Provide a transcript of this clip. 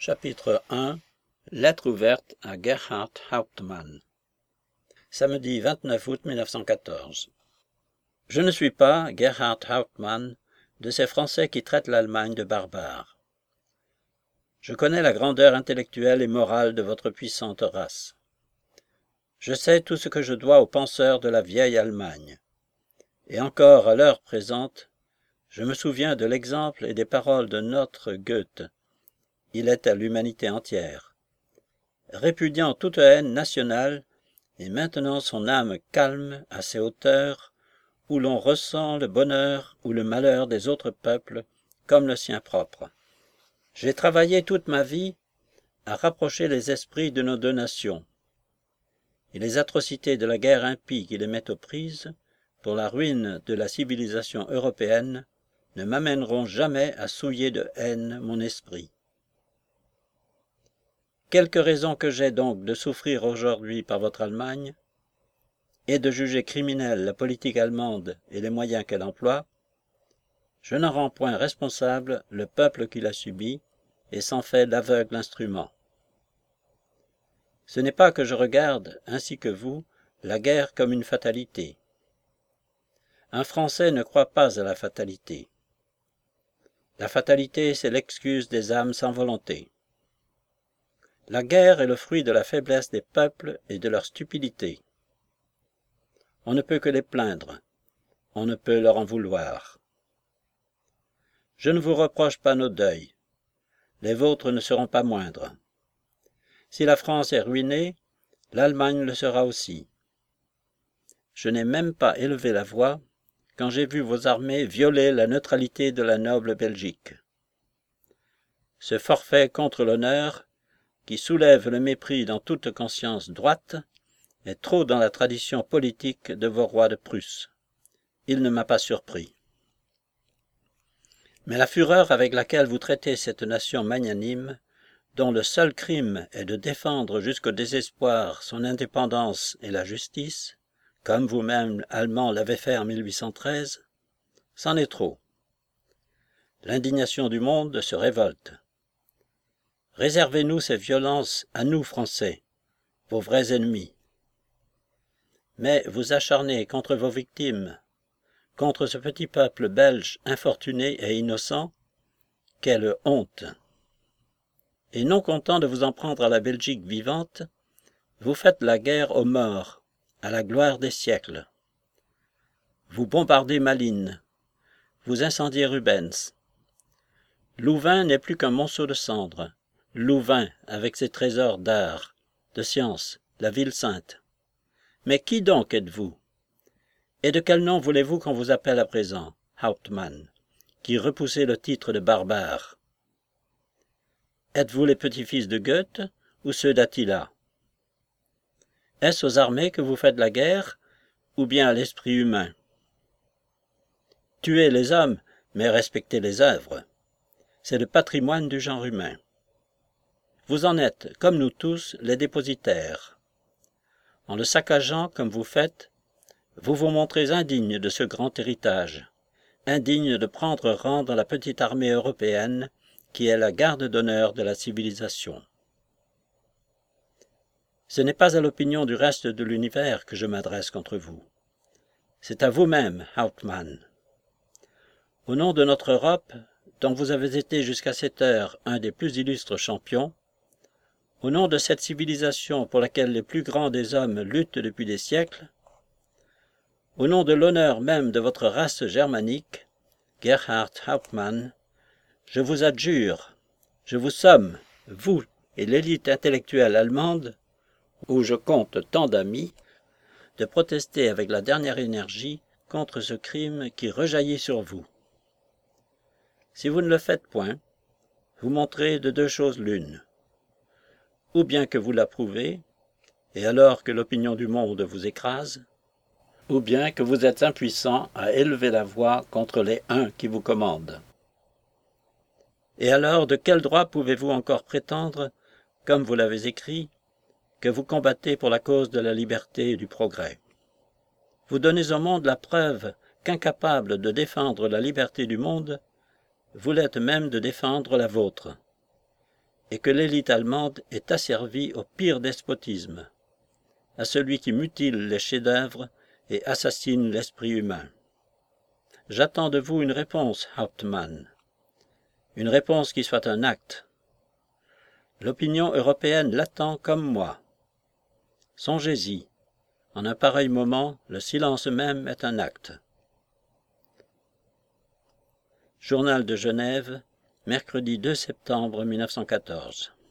Chapitre 1 Lettre ouverte à Gerhard Hauptmann. Samedi 29 août 1914. Je ne suis pas, Gerhard Hauptmann, de ces Français qui traitent l'Allemagne de barbare. Je connais la grandeur intellectuelle et morale de votre puissante race. Je sais tout ce que je dois aux penseurs de la vieille Allemagne. Et encore à l'heure présente, je me souviens de l'exemple et des paroles de notre Goethe. Il est à l'humanité entière. Répudiant toute haine nationale et maintenant son âme calme à ces hauteurs où l'on ressent le bonheur ou le malheur des autres peuples comme le sien propre. J'ai travaillé toute ma vie à rapprocher les esprits de nos deux nations, et les atrocités de la guerre impie qui les met aux prises pour la ruine de la civilisation européenne ne m'amèneront jamais à souiller de haine mon esprit. Quelque raison que j'ai donc de souffrir aujourd'hui par votre Allemagne, et de juger criminelle la politique allemande et les moyens qu'elle emploie, je n'en rends point responsable le peuple qui l'a subi et s'en fait l'aveugle instrument. Ce n'est pas que je regarde, ainsi que vous, la guerre comme une fatalité. Un Français ne croit pas à la fatalité. La fatalité, c'est l'excuse des âmes sans volonté. La guerre est le fruit de la faiblesse des peuples et de leur stupidité. On ne peut que les plaindre, on ne peut leur en vouloir. Je ne vous reproche pas nos deuils, les vôtres ne seront pas moindres. Si la France est ruinée, l'Allemagne le sera aussi. Je n'ai même pas élevé la voix quand j'ai vu vos armées violer la neutralité de la noble Belgique. Ce forfait contre l'honneur, qui soulève le mépris dans toute conscience droite, est trop dans la tradition politique de vos rois de Prusse. Il ne m'a pas surpris. Mais la fureur avec laquelle vous traitez cette nation magnanime, dont le seul crime est de défendre jusqu'au désespoir son indépendance et la justice, comme vous-même, Allemands, l'avez fait en 1813, c'en est trop. L'indignation du monde se révolte. Réservez-nous ces violences à nous, Français, vos vrais ennemis. Mais vous acharnez contre vos victimes, contre ce petit peuple belge infortuné et innocent, quelle honte! Et non content de vous en prendre à la Belgique vivante, vous faites la guerre aux morts, à la gloire des siècles. Vous bombardez Malines, vous incendiez Rubens. Louvain n'est plus qu'un monceau de cendres, Louvain avec ses trésors d'art, de science, la ville sainte. Mais qui donc êtes-vous? Et de quel nom voulez-vous qu'on vous appelle à présent, Hauptmann, qui repoussez le titre de barbare? Êtes-vous les petits-fils de Goethe ou ceux d'Attila? Est-ce aux armées que vous faites la guerre, ou bien à l'esprit humain? Tuez les hommes, mais respectez les œuvres. C'est le patrimoine du genre humain. Vous en êtes, comme nous tous, les dépositaires. En le saccageant comme vous faites, vous vous montrez indigne de ce grand héritage, indigne de prendre rang dans la petite armée européenne qui est la garde d'honneur de la civilisation. Ce n'est pas à l'opinion du reste de l'univers que je m'adresse contre vous. C'est à vous-même, Hauptmann. Au nom de notre Europe, dont vous avez été jusqu'à cette heure un des plus illustres champions, au nom de cette civilisation pour laquelle les plus grands des hommes luttent depuis des siècles, au nom de l'honneur même de votre race germanique, Gerhard Hauptmann, je vous adjure, je vous somme, vous et l'élite intellectuelle allemande, où je compte tant d'amis, de protester avec la dernière énergie contre ce crime qui rejaillit sur vous. Si vous ne le faites point, vous montrez de deux choses l'une. Ou bien que vous l'approuvez, et alors que l'opinion du monde vous écrase, ou bien que vous êtes impuissant à élever la voix contre les uns qui vous commandent. Et alors, de quel droit pouvez-vous encore prétendre, comme vous l'avez écrit, que vous combattez pour la cause de la liberté et du progrès? Vous donnez au monde la preuve qu'incapable de défendre la liberté du monde, vous l'êtes même de défendre la vôtre. et que l'élite allemande est asservie au pire despotisme, à celui qui mutile les chefs-d'œuvre et assassine l'esprit humain. J'attends de vous une réponse, Hauptmann, une réponse qui soit un acte. L'opinion européenne l'attend comme moi. Songez-y, en un pareil moment, le silence même est un acte. Journal de Genève, mercredi 2 septembre 1914.